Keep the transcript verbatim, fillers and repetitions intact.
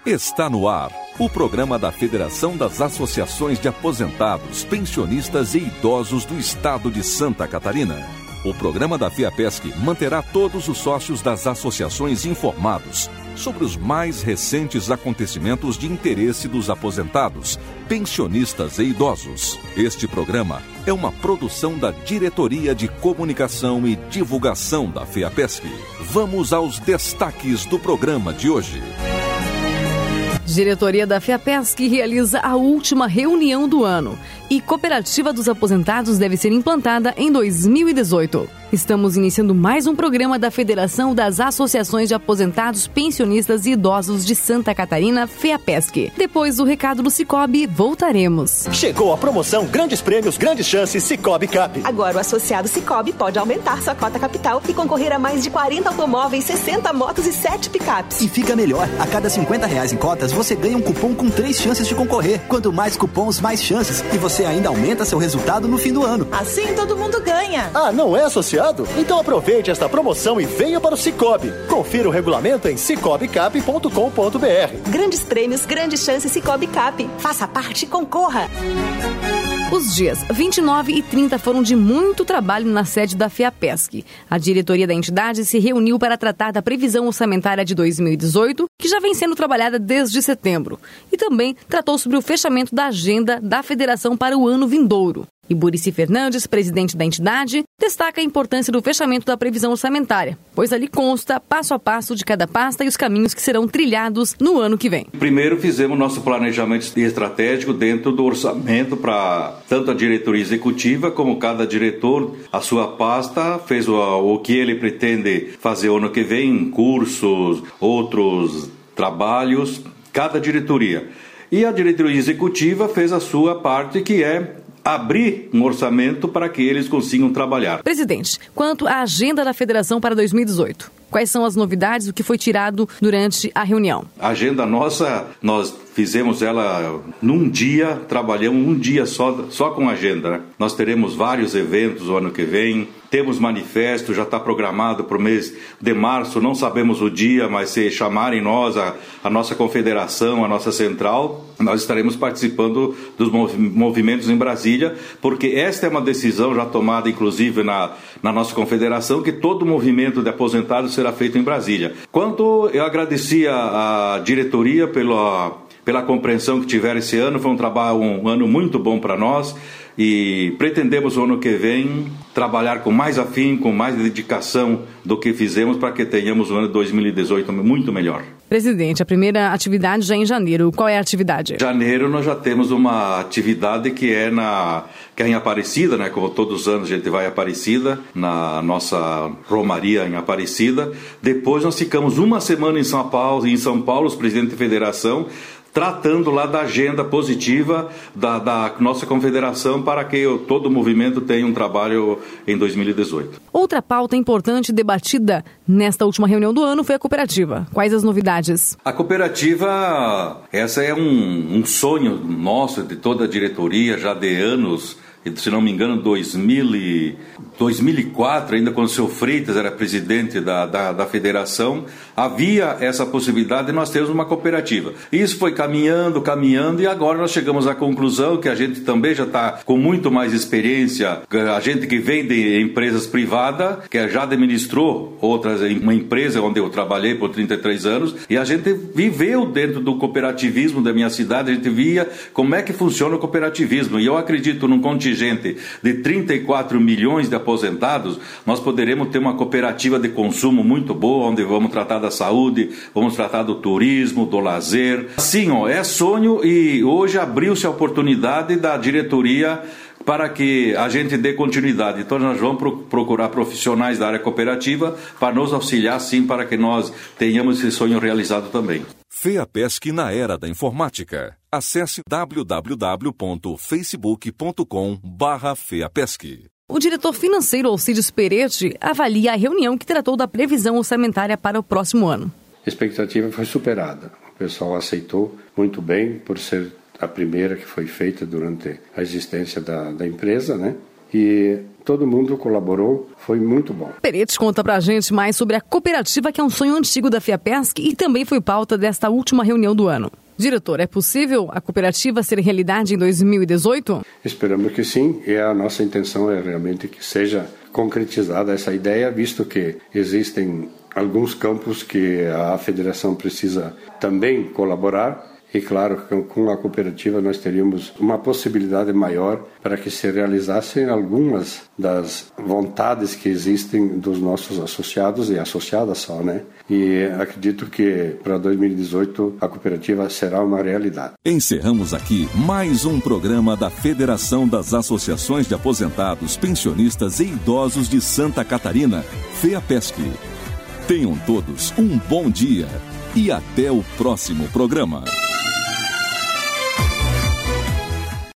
Está no ar o programa da Federação das Associações de Aposentados, Pensionistas e Idosos do Estado de Santa Catarina. O programa da FIAPESC manterá todos os sócios das associações informados sobre os mais recentes acontecimentos de interesse dos aposentados, pensionistas e idosos. Este programa é uma produção da Diretoria de Comunicação e Divulgação da FIAPESC. Vamos aos destaques do programa de hoje. Diretoria da FIAPESC realiza a última reunião do ano e Cooperativa dos Aposentados deve ser implantada em dois mil e dezoito. Estamos iniciando mais um programa da Federação das Associações de Aposentados, Pensionistas e Idosos de Santa Catarina, FIAPESC. Depois do recado do Cicobi, voltaremos. Chegou a promoção Grandes Prêmios, Grandes Chances Cicobi Cap. Agora o associado Cicobi pode aumentar sua cota capital e concorrer a mais de quarenta automóveis, sessenta motos e sete picapes. E fica melhor, a cada cinquenta reais em cotas você ganha um cupom com três chances de concorrer. Quanto mais cupons, mais chances. E você ainda aumenta seu resultado no fim do ano. Assim todo mundo ganha. Ah, não é associado? Então aproveite esta promoção e venha para o Cicobi. Confira o regulamento em cicobi cap ponto com ponto b r. Grandes prêmios, grandes chances Cicobi Cap. Faça parte e concorra. Os dias vinte e nove e trinta foram de muito trabalho na sede da FIAPESC. A diretoria da entidade se reuniu para tratar da previsão orçamentária de dois mil e dezoito, que já vem sendo trabalhada desde setembro. E também tratou sobre o fechamento da agenda da federação para o ano vindouro. E Burici Fernandes, presidente da entidade, destaca a importância do fechamento da previsão orçamentária, pois ali consta passo a passo de cada pasta e os caminhos que serão trilhados no ano que vem. Primeiro fizemos nosso planejamento estratégico dentro do orçamento para tanto a diretoria executiva como cada diretor, a sua pasta, fez o, o que ele pretende fazer o ano que vem, cursos, outros trabalhos, cada diretoria. E a diretoria executiva fez a sua parte, que é abrir um orçamento para que eles consigam trabalhar. Presidente, quanto à agenda da federação para dois mil e dezoito, quais são as novidades, o que foi tirado durante a reunião? A agenda nossa, nós fizemos ela num dia, trabalhamos um dia só, só com a agenda, né? Nós teremos vários eventos o ano que vem, temos manifesto, já está programado para o mês de março, não sabemos o dia, mas se chamarem nós, a, a nossa confederação, a nossa central, nós estaremos participando dos movimentos em Brasília, porque esta é uma decisão já tomada, inclusive, na, na nossa confederação, que todo movimento de aposentados será feito em Brasília. Quanto eu agradeci a, a diretoria pela, pela compreensão que tiveram esse ano, foi um trabalho, um ano muito bom para nós, e pretendemos o ano que vem trabalhar com mais afinco, com mais dedicação do que fizemos, para que tenhamos o ano de dois mil e dezoito muito melhor. Presidente, a primeira atividade já é em janeiro. Qual é a atividade? Em janeiro nós já temos uma atividade que é, na, que é em Aparecida, né? Como todos os anos a gente vai a Aparecida, na nossa romaria em Aparecida. Depois nós ficamos uma semana em São Paulo, em São Paulo, os presidentes da federação, tratando lá da agenda positiva da, da nossa confederação, para que todo o movimento tenha um trabalho em dois mil e dezoito. Outra pauta importante debatida nesta última reunião do ano foi a cooperativa. Quais as novidades? A cooperativa, essa é um, um sonho nosso, de toda a diretoria, já de anos, se não me engano, dois mil e quatro, ainda quando o senhor Freitas era presidente da, da, da federação, havia essa possibilidade de nós termos uma cooperativa. Isso foi caminhando, caminhando, e agora nós chegamos à conclusão que a gente também já está com muito mais experiência, a gente que vem de empresas privadas, que já administrou outras, uma empresa onde eu trabalhei por trinta e três anos, e a gente viveu dentro do cooperativismo da minha cidade, a gente via como é que funciona o cooperativismo, e eu acredito num contingente de trinta e quatro milhões de aposentados, nós poderemos ter uma cooperativa de consumo muito boa, onde vamos tratar da saúde, vamos tratar do turismo, do lazer. Assim, ó, é sonho, e hoje abriu-se a oportunidade da diretoria para que a gente dê continuidade. Então nós vamos procurar profissionais da área cooperativa para nos auxiliar, sim, para que nós tenhamos esse sonho realizado também. FIAPESC na era da informática. Acesse w w w ponto facebook ponto com barra FIAPESC. O diretor financeiro Alcides Peretti avalia a reunião que tratou da previsão orçamentária para o próximo ano. A expectativa foi superada. O pessoal aceitou muito bem, por ser a primeira que foi feita durante a existência da, da empresa, né? e todo mundo colaborou, foi muito bom. Peretti conta pra gente mais sobre a cooperativa, que é um sonho antigo da Fiapesc e também foi pauta desta última reunião do ano. Diretor, é possível a cooperativa ser realidade em dois mil e dezoito? Esperamos que sim, e a nossa intenção é realmente que seja concretizada essa ideia, visto que existem alguns campos que a federação precisa também colaborar. E claro, com a cooperativa nós teríamos uma possibilidade maior para que se realizassem algumas das vontades que existem dos nossos associados e associadas só, né? E acredito que para dois mil e dezoito a cooperativa será uma realidade. Encerramos aqui mais um programa da Federação das Associações de Aposentados, Pensionistas e Idosos de Santa Catarina, FEAPESC. Tenham todos um bom dia e até o próximo programa.